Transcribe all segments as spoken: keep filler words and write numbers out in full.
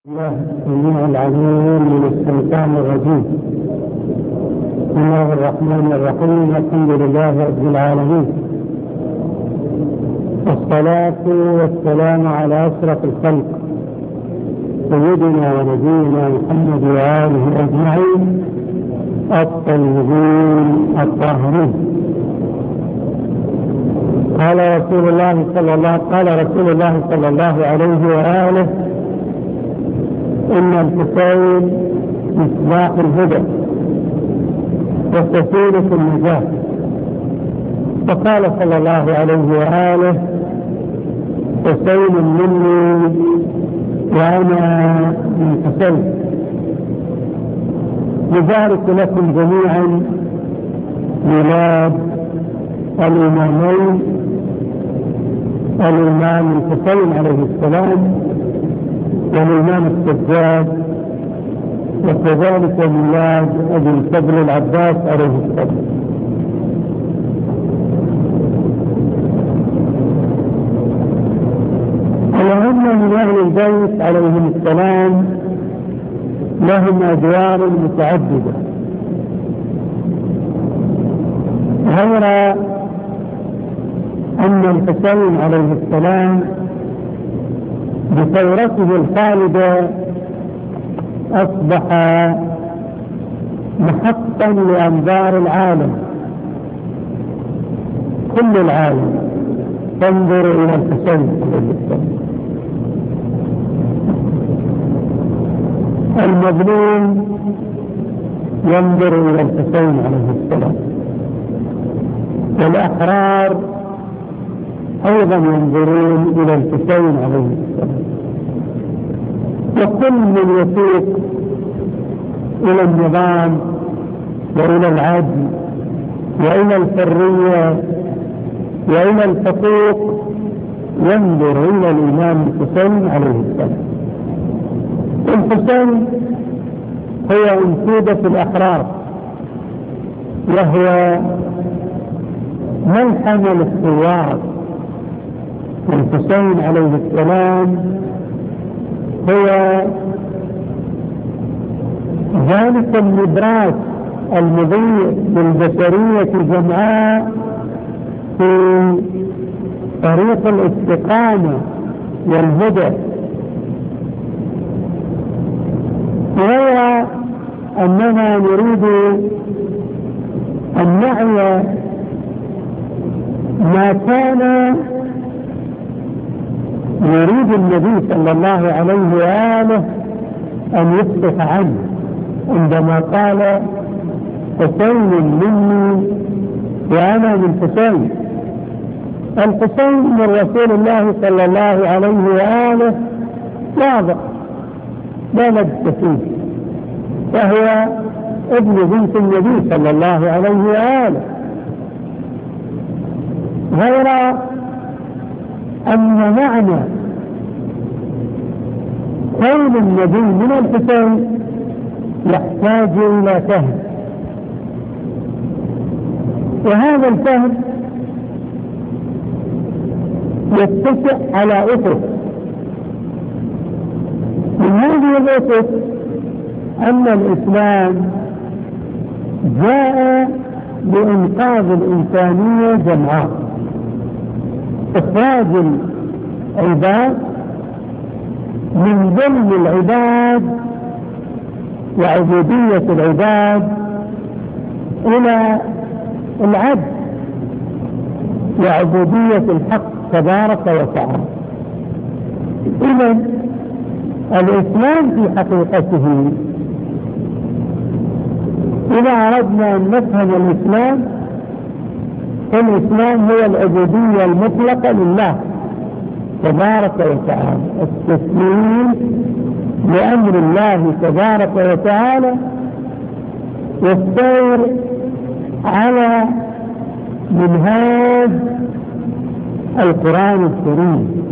الله السميع العليم من الشيطان الرجيم. بسم الله الرحمن الرحيم. الحمد لله رب العالمين، والصلاة والسلام على أشرف الخلق سيدنا ونبينا محمد وآله أجمعين الطيبين الطاهرين. قال رسول الله صلى الله قال رسول الله صلى الله عليه وآله: إن الحسين مصباح الهدى وسفينة النجاة. وقال صلى الله عليه وآله: حسين مني وأنا من حسين. نبارك لكم جميعا ميلاد الإمامين الإمام الحسين عليه السلام والإمام السجاد، وكذلك ميلاد أبي الفضل العباس عليه السلام. الأئمة من أهل البيت عليهم السلام لهم أدوار متعددة، غير أن الحسين عليه السلام بثورته الخالدة أصبح محطا لأنظار العالم، كل العالم تنظر إلى الحسين عليه السلام. المظلوم ينظر إلى الحسين عليه السلام، والأحرار أيضا ينظرون إلى الحسين عليه السلام. وكل من يسوق إلى النظام وإلى العدل وإلى الحرية وإلى الحقوق ينظر إلى الإمام الحسين عليه السلام. الحسين هو أنشودة الأحرار، وهو ملحم الثوار. الحسين عليه السلام هو ذلك النبراس المضيء للبشرية جمعاء في طريق الاستقامة والهدى، غير أننا نريد أن نعي ما كان يريد النبي صلى الله عليه وآله أن يصبح عنه عندما قال: حسين مني وأنا من حسين. الحسين من رسول الله صلى الله عليه وآله واضح لا لبس فيه، وهو ابن بنت النبي صلى الله عليه وآله، غير أن معنى كون النبي من الحسين يحتاج إلى فهم، وهذا الفهم يتسع على أسس. من هذه الأسس أن الإسلام جاء لإنقاذ الإنسانية جمعاء، إخراج العباد من ظلم العباد وعبودية العباد إلى العدل وعبودية الحق تبارك وتعالى. إذن الإسلام في حقيقته، إذا أردنا أن نفهم الإسلام، الإسلام هو العبودية المطلقة لله تبارك وتعالى، التسليم لأمر الله تبارك وتعالى، والسير على منهاج القرآن الكريم.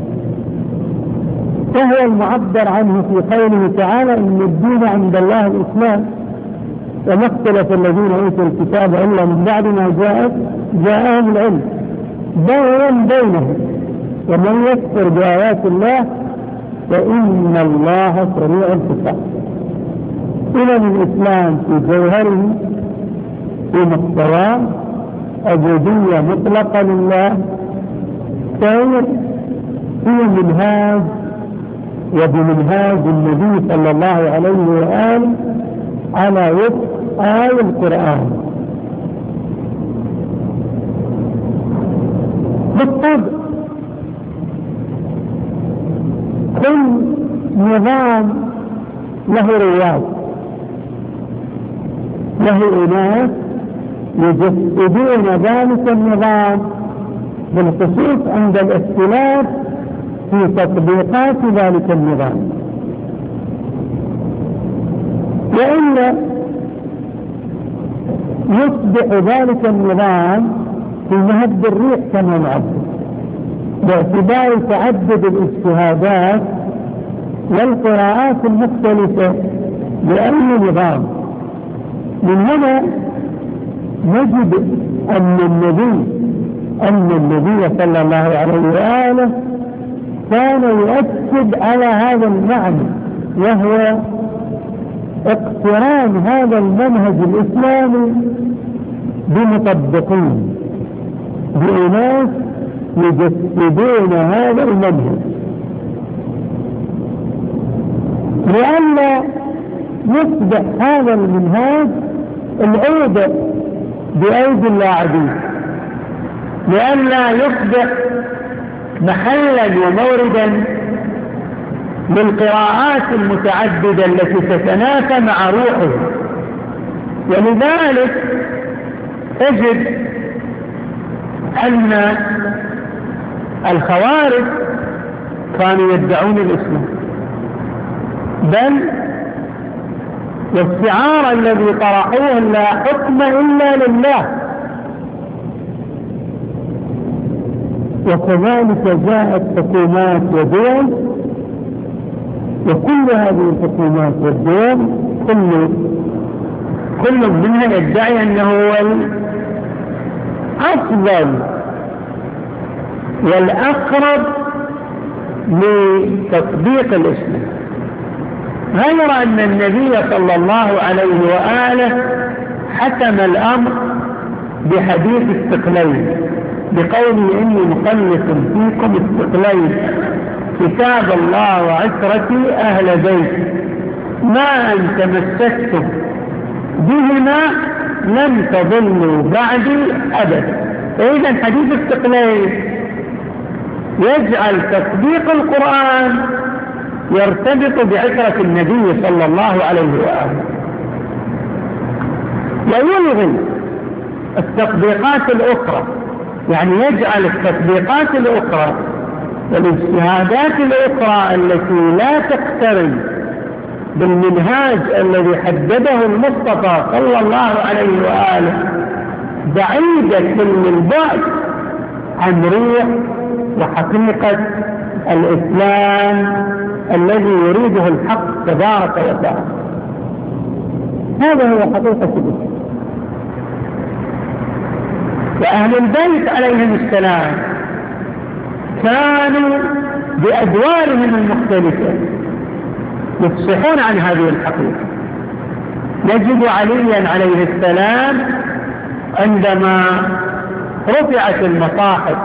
فهو المعبر عنه في قوله تعالى: إن الدين عند الله الإسلام، وما اختلف الذين أوتوا الكتاب إلا من بعد ما جاءت جاءهم العلم بغيا بينهم، ومن يكفر بآيات الله فإن الله سريع الحساب. إذا الإسلام في جوهره في محتواه عبودية مطلقة لله، سير في منهاج وبمنهاج النبي صلى الله عليه وآله على وفق آية القرآن. بالطبع كل نظام له رواج، له أناس يجسدون ذلك النظام، بالخصوص عند الاختلاف في تطبيقات ذلك النظام. وإلا يصبح ذلك النظام في مهب الريح كما نعبد، باعتبار تعدد الاجتهادات والقراءات المختلفة لأي نظام. من هنا نجد أن النبي أن النبي صلى الله عليه وآله كان يؤكد على هذا المعنى، وهو اقتران هذا المنهج الإسلامي بمطبقين، بأناس يجسدون هذا المنهج، لئلا يصبح هذا المنهاج العودة بأيدي اللاعبين، لئلا يصبح محلا وموردا للقراءات المتعددة التي تتنافى مع روحه. ولذلك تجد أن الخوارج كانوا يدعون الإسلام، بل والشعار الذي طرحوه لا حكم إلا لله. وكذلك جاءت حكومات ودول، وكل هذه الحكومات والدول كل كل منها يدعي أنه هو الأفضل والأقرب لتطبيق الإسلام، غير أن النبي صلى الله عليه وآله حكم الأمر بحديث الثقلين بقوله إني مخلف فيكم الثقلين كتاب الله وعترتي أهل بيت ما أن تمسكتم بهما لم تضلوا بعدي أبدا. إذن حديث الثقلين يجعل تطبيق القرآن يرتبط بعترة النبي صلى الله عليه وآله، ويلغي التطبيقات الأخرى، يعني يجعل التطبيقات الأخرى والاجتهادات الأخرى التي لا تقترن بالمنهاج الذي حدده المصطفى صلى الله عليه وآله بعيدة كل البعد عن روح وحقيقة الإسلام الذي يريده الحق تبارك وتعالى. هذا هو حقيقة الإسلام. وأهل البيت عليهم السلام كانوا بأدوارهم المختلفة يفصحون عن هذه الحقيقة. نجد عليا عليه السلام عندما رفعت المصاحف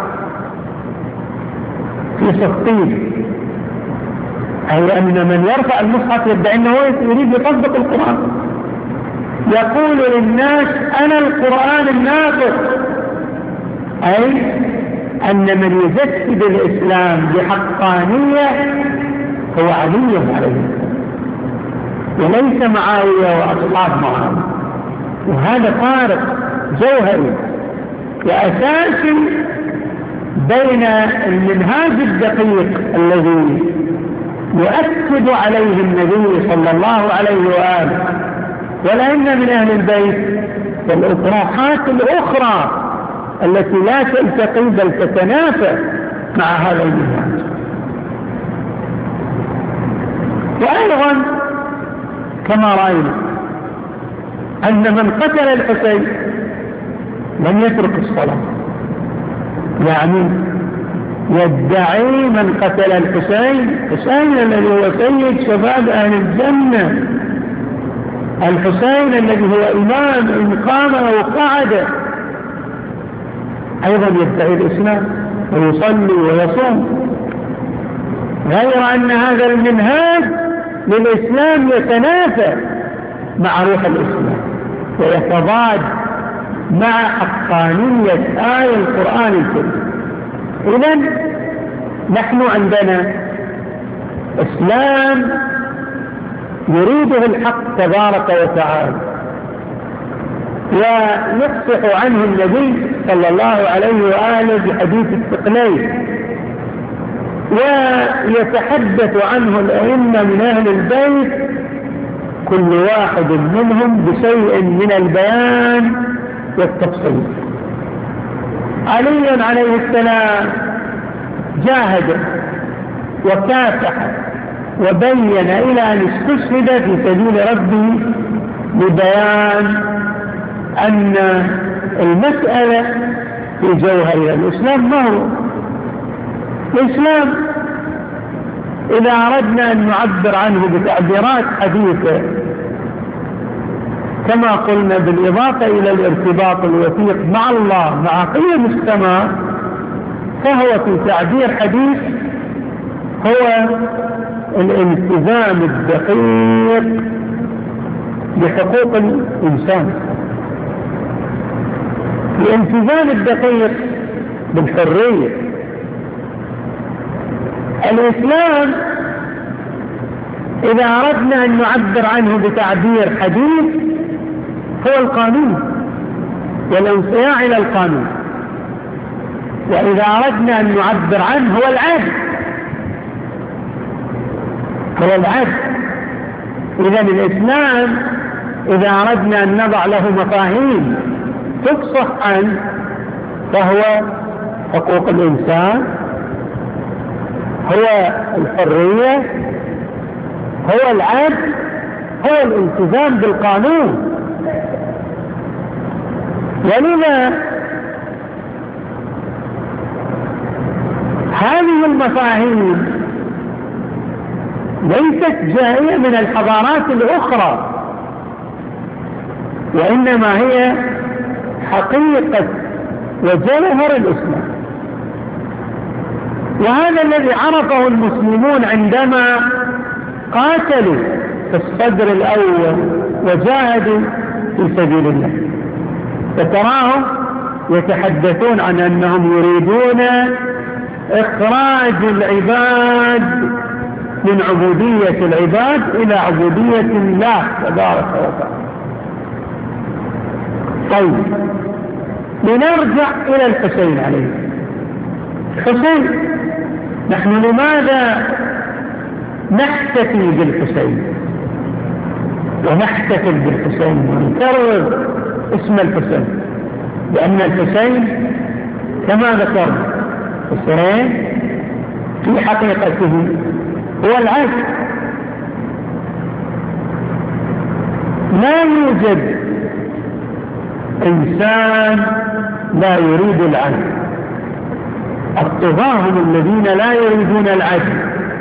في صفين، أي أن من يرفع المصحف يدعي أنه يريد يطبق القرآن، يقول للناس أنا القرآن الناطق، أي أن من يجسد الإسلام بحقانية هو علي عليه وليس معاوية وأصحاب معاوية. وهذا فارق جوهري وأساسي بين المنهاج الدقيق الذي يؤكد عليه النبي صلى الله عليه وآله والأئمة من أهل البيت والأطروحات الأخرى التي لا تلتقي بل تتنافى مع هذا المنهاج. وأيضا كما رأينا أن من قتل الحسين لم يترك الصلاة، يعني يدعي من قتل الحسين الحسين الذي هو سيد شباب أهل الجنة، الحسين الذي هو إمام إن قام أو قعد أيضا يدعي الإسلام ويصلي ويصوم، غير أن هذا المنهاج للإسلام يتنافى مع روح الإسلام ويتضاد مع حقانية آية القرآن الكريم. إذن نحن عندنا إسلام يريده الحق تبارك وتعالى ويفصح عنه النبي صلى الله عليه وآله بحديث الثقلين، ويتحدث عنه الأئمة من أهل البيت كل واحد منهم بشيء من البيان والتفصيل. علي عليه السلام جاهد وكافح وبين إلى أن استشهد في سبيل ربه ببيان أن المسألة في جوهرها الإسلام ما هو الإسلام. إذا أردنا أن نعبر عنه بتعبيرات حديثة كما قلنا بالإضافة إلى الارتباط الوثيق مع الله مع قيم السماء، فهو في تعبير حديث هو الالتزام الدقيق بحقوق الإنسان، الالتزام الدقيق بالحرية. الإسلام إذا أردنا أن نعبر عنه بتعبير حديث هو القانون والانصياع إلى القانون، وإذا أردنا أن نعبر عنه هو العدل هو العدل. إذن الإسلام إذا أردنا أن نضع له مفاهيم تفصح عنه فهو حقوق الإنسان، هو الحرية، هو العدل، هو الالتزام بالقانون. ولذا هذه المفاهيم ليست جاية من الحضارات الأخرى، وإنما هي حقيقة وجوهر الإسلام. وهذا الذي عرفه المسلمون عندما قاتلوا في الصدر الأول وجاهدوا في سبيل الله، فتراهم يتحدثون عن أنهم يريدون إخراج العباد من عبودية العباد إلى عبودية الله تبارك وتعالى. طيب لنرجع إلى الحسين عليه الحسين. نحن لماذا نحتفي بالحسين ونحتفل بالحسين ونكرر اسم الحسين؟ لأن الحسين كما ذكرنا الحسين في حقيقته هو العدل. لا يوجد إنسان لا يريد العدل، الطغاة هم الذين لا يريدون العدل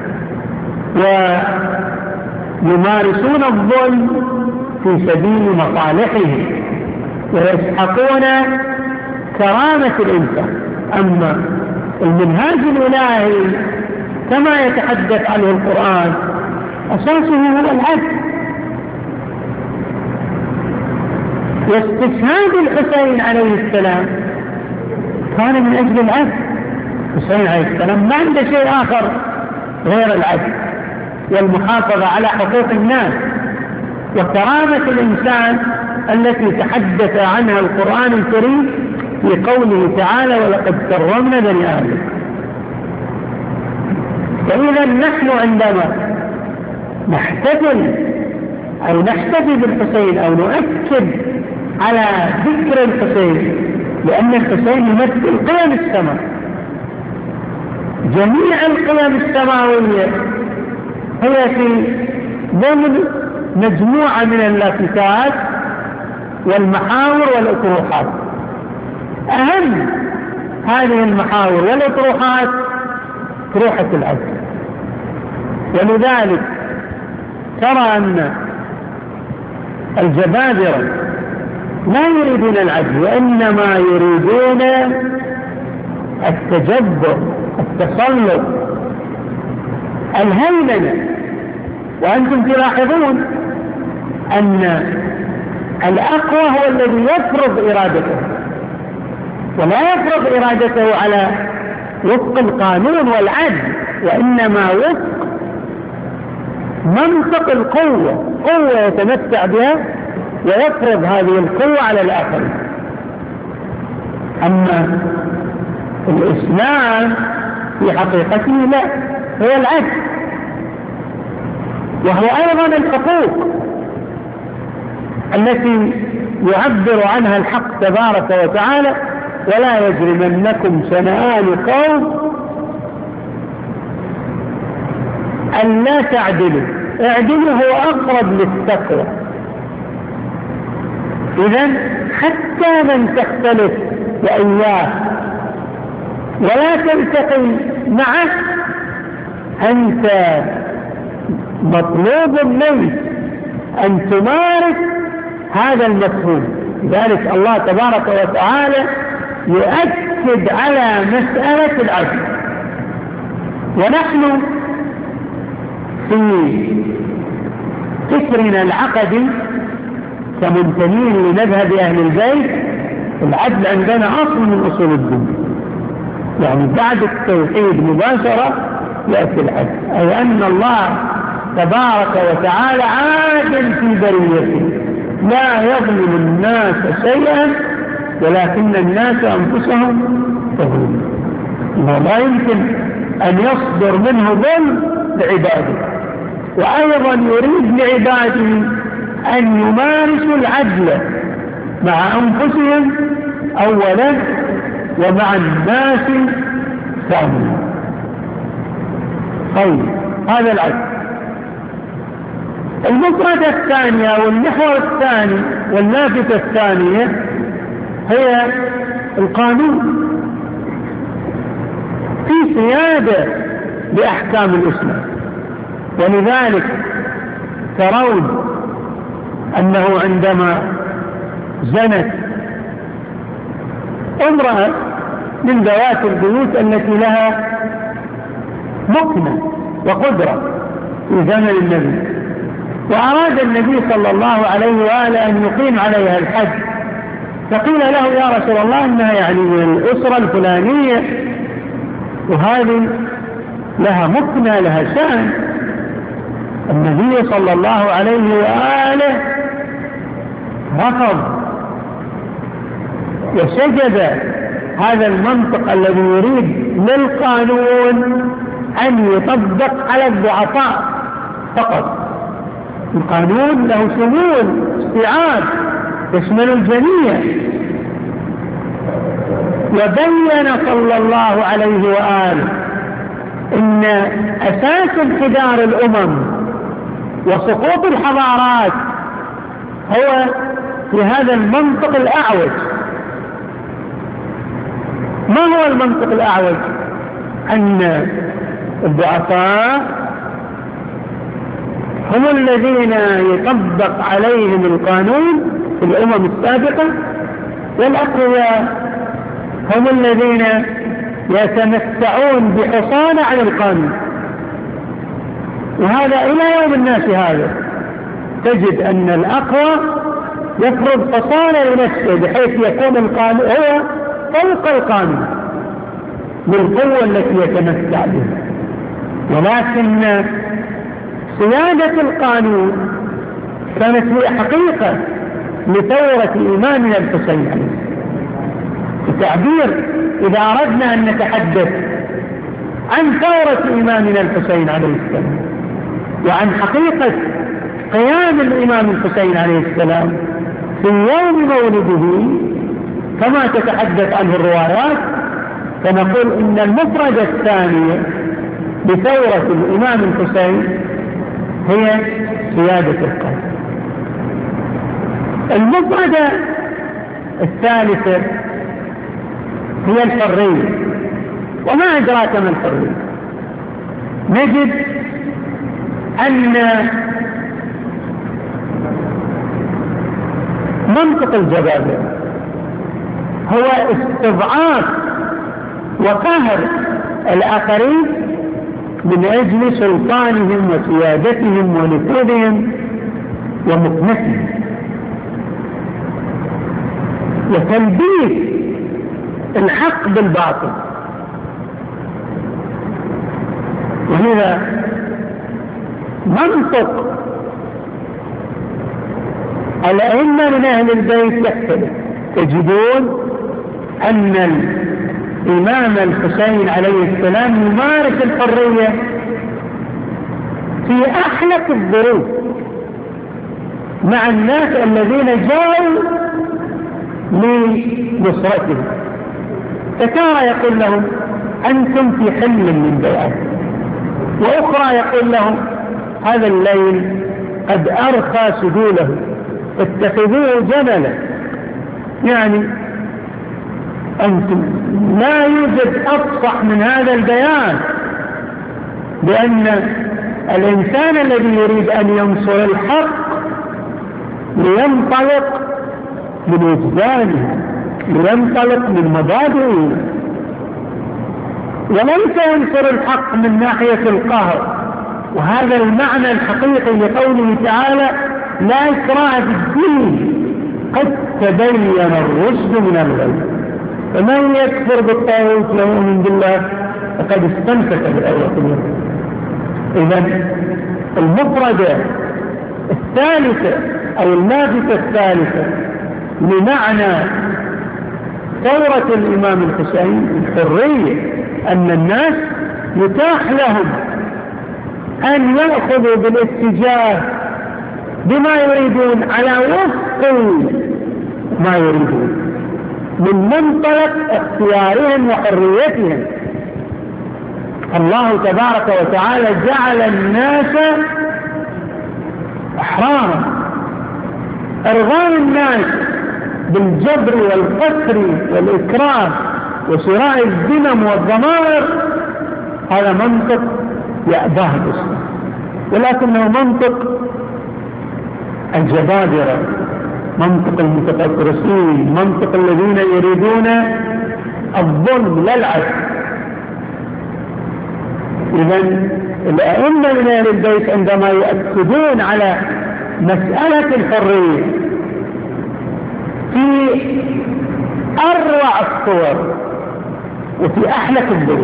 ويمارسون الظلم في سبيل مصالحه ويسحقون كرامة الإنسان. أما المنهاج الإلهي كما يتحدث عنه القرآن أساسه هو العدل. واستشهاد الحسين عليه السلام كان من أجل العدل. الحسين عليه السلام ما عنده شيء آخر غير العدل والمحافظة على حقوق الناس وكرامة الإنسان التي تحدث عنها القرآن الكريم في قوله تعالى ولقد كرمنا بني آدم. فإذا نحن عندما نحتفل أو نحتفي بالحسين أو نؤكد على ذكر الحسين، لأن الحسين يمثل قيم السماء، جميع القيم السماوية هي في ضمن مجموعة من اللافتات والمحاور والأطروحات. أهم هذه المحاور والأطروحات مكروحة العدل. ولذلك ترى أن الجبابرة لا يريدون العدل، وإنما يريدون التجبر، التسلط، الهيمنة. وأنتم تلاحظون أن الأقوى هو الذي يفرض إرادته، ولا يفرض إرادته على وفق القانون والعدل، وإنما وفق منطق القوة، قوة يتمتع بها ويفرض هذه القوة على الآخرين. أما الإسلام في حقيقته لا، هو العدل، وهو أيضا الحقوق التي يعبر عنها الحق تبارك وتعالى: ولا يجرمنكم شنآن قوم أن لا تعدلوا، اعدلوا هو أقرب للتقوى. إذن حتى من تختلف وإياه ولا تلتقي معه، أنت مطلوب منك أن تمارس هذا المفهوم. لذلك الله تبارك وتعالى يؤكد على مسألة العدل. ونحن في فكرنا العقدي كمنتمين لمذهب أهل البيت، العدل عندنا أصل من أصول الدين، يعني بعد التوحيد مباشرة يأتي العدل، أي أن الله تبارك وتعالى عادل في بريته، لا يظلم الناس شيئا ولكن الناس أنفسهم يظلمون. ولا يمكن أن يصدر منه ظلم لعباده، وأيضا يريد لعباده أن يمارسوا العدل مع أنفسهم أولا ومع الناس ثانيا. طيب، هذا العدل. المفردة الثانية والمحور الثاني واللافتة الثانية هي القانون في سيادة لأحكام الإسلام. ولذلك ترون أنه عندما زنت امرأة من ذوات البيوت التي لها مكنة وقدرة في زمن النبي، وأراد النبي صلى الله عليه وآله أن يقيم عليها الحد، فقيل له: يا رسول الله، إنها يعني من الأسرة الفلانية وهذه لها مكنة لها شأن. النبي صلى الله عليه وآله رفض وسجد هذا المنطق الذي يريد للقانون أن يطبق على الضعفاء فقط. القانون له شمول استيعاب يشمل الجميع. وبين صلى الله عليه وآله إن أساس انحدار الأمم وسقوط الحضارات هو في هذا المنطق الأعوج. ما هو المنطق الأعوج؟ أن الضعفاء هم الذين يطبق عليهم القانون في الأمم السابقة، والأقوياء هم الذين يتمتعون بحصانة عن القانون. وهذا إلى يوم الناس هذا، تجد أن الأقوى يفرض حصانة لنفسه بحيث يكون القانون هو فوق القانون بالقوة التي يتمتع بها. ولكن سيادة القانون كانت هي حقيقة لثورة إمامنا الحسين عليه السلام. التعبير إذا أردنا أن نتحدث عن ثورة إمامنا الحسين عليه السلام وعن حقيقة قيام الإمام الحسين عليه السلام في يوم مولده كما تتحدث عنه الروايات، فنقول إن المفردة الثانية بثورة الإمام الحسين هي سيادة القوم. المفردة الثالثة هي الحرية. وما أدراك ما الحرية؟ نجد أن منطق الجبابرة هو استضعاف وقهر الآخرين من أجل سلطانهم وسيادتهم ونفوذهم ومكنتهم، وتلبيس الحق بالباطل. وهذا منطق الأئمة من أهل البيت يختلف. تجدون أن الإمام الحسين عليه السلام يمارس الحرية في أحلك الظروف مع الناس الذين جاءوا لنصرته، فتارة يقول لهم أنتم في حل من بيعات، وأخرى يقول لهم هذا الليل قد أرخى سدوله اتخذوه جملا. يعني أنتم لا يوجد أفصح من هذا البيان بأن الإنسان الذي يريد أن ينصر الحق لينطلق من وجدانه، لينطلق من مبادئه، وليس ينصر الحق من ناحية القهر. وهذا المعنى الحقيقي لقوله تعالى لا إكراه في الدين قد تبين الرشد من الغي، فمن يكفر بالطاغوت ويؤمن بالله فقد استمسك بالعروة الوثقى. إذن المفردة الثالثة أو اللافتة الثالثة لمعنى ثورة الإمام الحسين الحرية، أن الناس يتاح لهم أن يأخذوا بالاتجاه بما يريدون على وفق ما يريدون من منطلق اختيارهم وحريتهم. الله تبارك وتعالى جعل الناس أحرارا، إرغام الناس بالجبر والقسر والإكراه وشراء الذمم والضمائر، هذا منطق يأباه الإسلام، ولكنه منطق الجبابرة، منطق المتفكرين، منطق الذين يريدون الظلم لا العدل. إذن الأئمة من أهل البيت عندما يؤكدون على مسألة الحرية في أروع الصور وفي أحلك الظروف،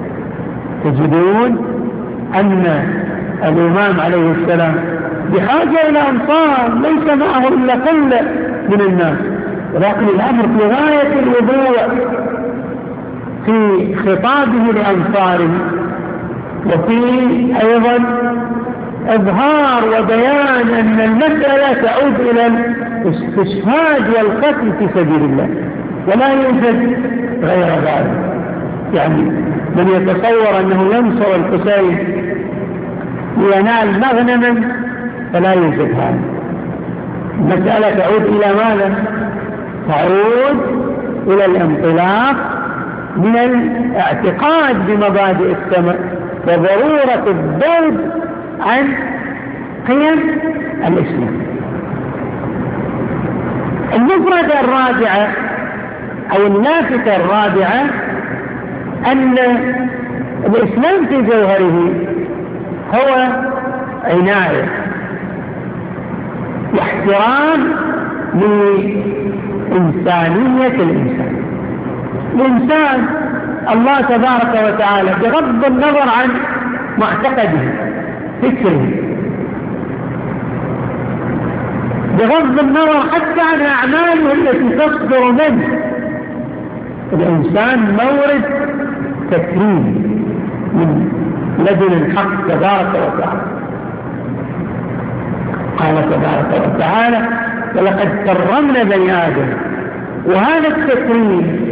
تجدون أن الإمام عليه السلام بحاجة إلى أنصار ليس معه إلا قلة من الناس، ولكن الأمر في غاية الوضوح في خطابه لأنصاره، وفي أيضا إظهار وبيان أن المسألة تعود إلى الاستشهاد والقتل في سبيل الله ولا يوجد غير ذلك. يعني من يتصور أنه ينصر الحسين لينال مغنما فلا يوجد هذا. المسألة تعود إلى ماذا؟ تعود إلى الانطلاق من الاعتقاد بمبادئ السماء وضرورة البعد عن قيم الإسلام. المفردة الرابعة أو اللافتة الرابعة أن الإسلام في جوهره هو عناية واحترام لإنسانية الإنسان. الإنسان الله تبارك وتعالى بغض النظر عن معتقده فكره، بغض النظر حتى عن أعماله التي تصدر منه، الإنسان مورد تكريم من لدن الحق تبارك وتعالى. قال تبارك وتعالى ولقد كرمنا بني آدم. وهذا التكريم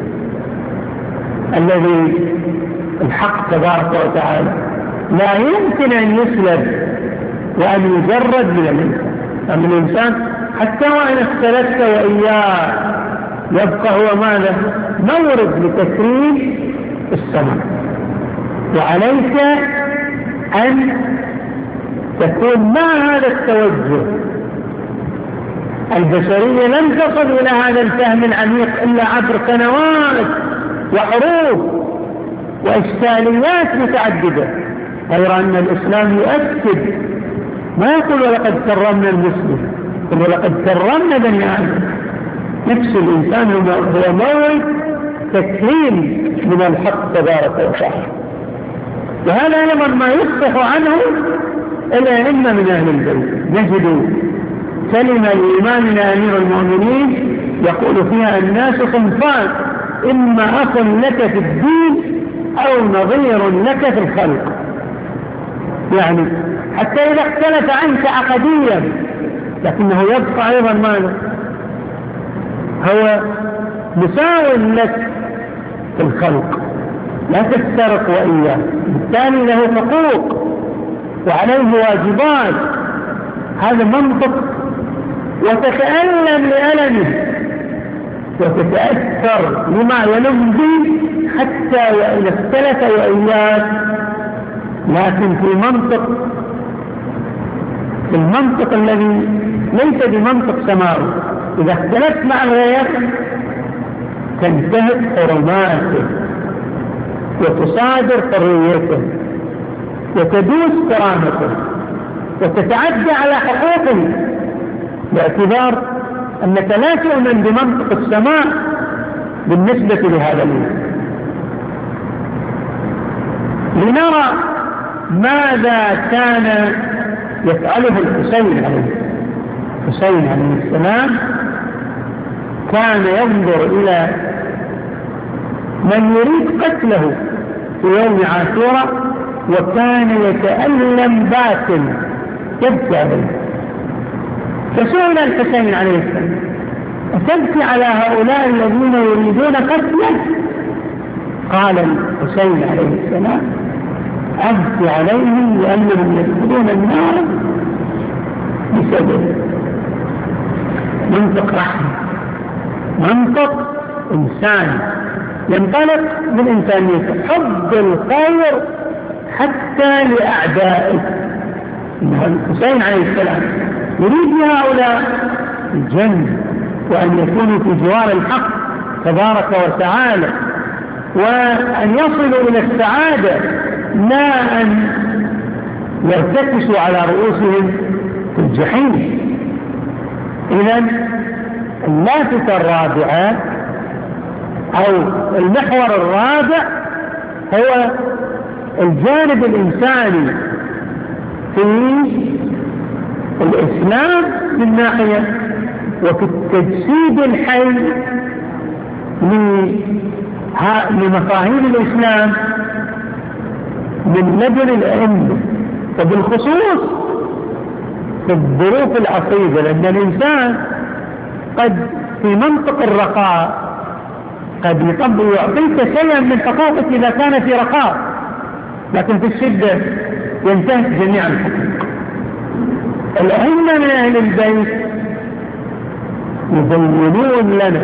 الذي الحق تبارك وتعالى لا يمكن أن يسلب وأن يجرد من الإنسان. أما الإنسان حتى وإن اختلفت وإياه يبقى هو ماذا؟ مورد لتكريم السماء. وعليك أن تكون مع هذا التوجه. البشرية لم تصل إلى هذا الفهم العميق إلا عبر سنوات وحروب وإشكاليات متعددة، غير أن الإسلام يؤكد، ما يقول ولقد كرمنا المسلم، يقول ولقد كرمنا بني آدم. نفس الإنسان هو موعد تكريم من الحق تبارك وتعالى. وهذا أيضا ما يصبح عنه الأئمة من أهل البيت. نجد كلمة لإمامنا أمير المؤمنين يقول فيها الناس صنفان، إما أخ لك في الدين أو نظير لك في الخلق. يعني حتى إذا اختلف عنك عقديا لكنه يبقى أيضا ماذا؟ هو مساو لك في الخلق، لا تفترق وإياه، بالتالي له حقوق وعليه واجبات. هذا منطق، وتتألم لألمه وتتأثر لما يلم به حتى وإن اختلف وإياك. لكن في منطق في المنطق الذي ليس بمنطق سماوي، إذا اختلفت مع الغير تنتهك حرماته وتصادر حريته وتدوس كرامته وتتعدى على حقوقه، باعتبار أنك لا تؤمن بمنطق السماء بالنسبة لهذا الإنسان. لنرى ماذا كان يفعله الحسين عليه الحسين عليه السلام. كان ينظر إلى من يريد قتله في يوم عاشوراء وكان يتألم باكٍ يبكي عليه. فسئل الحسين عليه السلام: أتبكي على هؤلاء الذين يريدون قتله؟ قال الحسين عليه السلام: أبكي عليهم لأنهم يدخلون النار بسبب. منطق رحمة، منطق إنسان ينطلق من إنسانيته، حب الخير حتى لأعدائه. الحسين عليه السلام يريد لهؤلاء الجنة وأن يكونوا في جوار الحق تبارك وتعالى، وأن يصلوا إلى السعادة، لا أن يرتكسوا على رؤوسهم في الجحيم. إذن اللافتة الرابعة أو المحور الرابع هو الجانب الإنساني في الإسلام من ناحية، وفي التجسيد الحي لمفاهيم الإسلام من لدن الأئمة، وبالخصوص في الظروف العصيبة، لأن الإنسان قد في منطق الرخاء قد يطبق يعطيك شيئا من حقوقك إذا كان في رخاء، لكن في الشدة ينتهك جميع الحقوق. الأئمة من أهل البيت يبينون لنا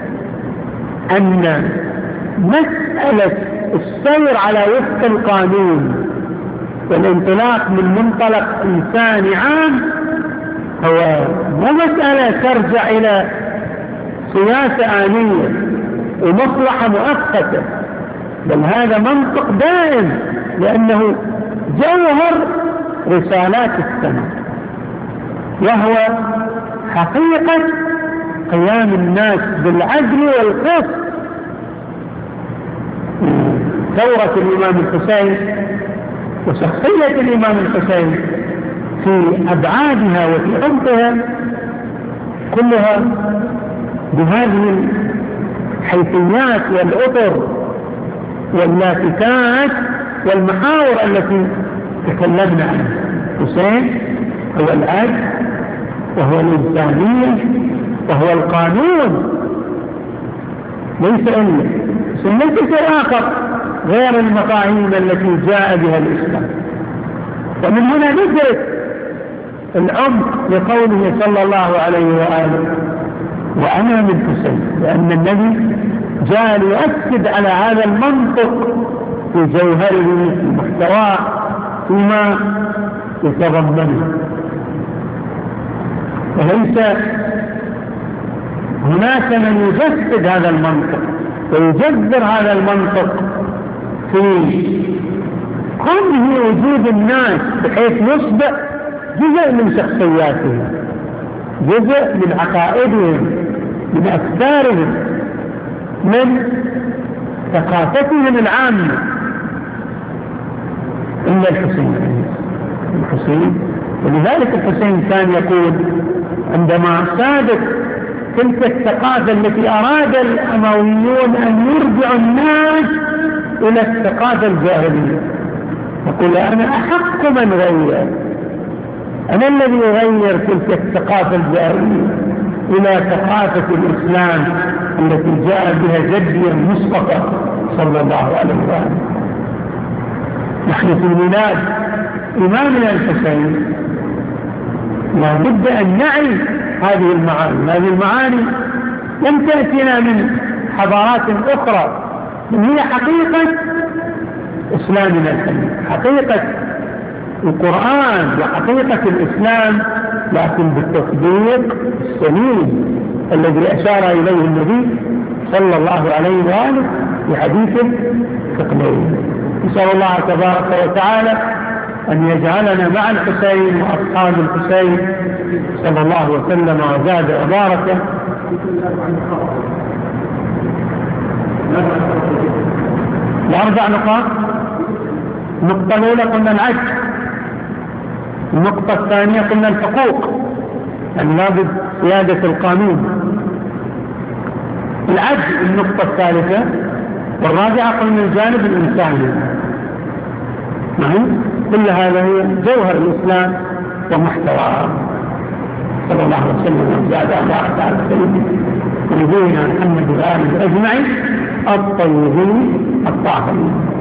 أن مسألة السير على وفق القانون والانطلاق من منطلق إنساني عام هو مو مسألة ترجع إلى سياسة آنية ومصلحة مؤقتة، بل هذا منطق دائم، لأنه جوهر رسالات السماء، وهو حقيقة قيام الناس بالعدل والقسط. ثورة الإمام الحسين وشخصية الإمام الحسين في أبعادها وفي عمقها كلها بهذه الحيثيات والأطر واللافتات والمحاور التي تكلمنا عنها. حسين هو العدل وهو الإنسانية وهو القانون، ليس إلا ليس شيء آخر غير المفاهيم التي جاء بها الإسلام. ومن هنا ندرك العمق لقوله صلى الله عليه وآله: وأنا من حسين، لأن النبي جاء ليؤكد على هذا المنطق في جوهره، في محتواه، فيما يتضمنه. وليس هناك من يجسد هذا المنطق ويجذر هذا المنطق في كله وجود الناس بحيث يصبح جزء من شخصياتهم، جزء من عقائدهم، من أفكارهم، من ثقافتهم العامة، إلا الحسين الحسين ولذلك الحسين كان يقول عندما سادت تلك الثقافة التي أراد الأمويون أن يرجعوا الناس إلى الثقافة الجاهلية، يقول أنا أحق من غير، أنا الذي يغير تلك الثقافة الجاهلية إلى ثقافة الإسلام التي جاء بها جدي المصطفى صلى الله عليه وسلم. نحن في ميلاد إمامنا الحسين لا بد أن نعي هذه المعاني. هذه المعاني لم تأتينا من حضارات أخرى، بل هي حقيقة إسلامنا الحديث، حقيقة القرآن وحقيقة الإسلام، لكن بالتطبيق السليم الذي أشار إليه النبي صلى الله عليه وآله في حديث الثقلين. نسأل الله تبارك وتعالى أن يجعلنا مع الحسين وأصحاب الحسين صلى الله وسلم وزاد وبارك. الأربع نقاط. النقطة الأولى قلنا العدل، النقطة الثانية قلنا الحقوق، أن لابد سيادة القانون. العدل النقطة الثالثة، والرابعة قلنا الجانب الإنساني. نعم، كل هذا هي جوهر الإسلام ومحتواه. صلى الله عليه وسلم وزاد وبارك على سيدنا ونبينا محمد وآله أجمعين الطيبين الطاهرين.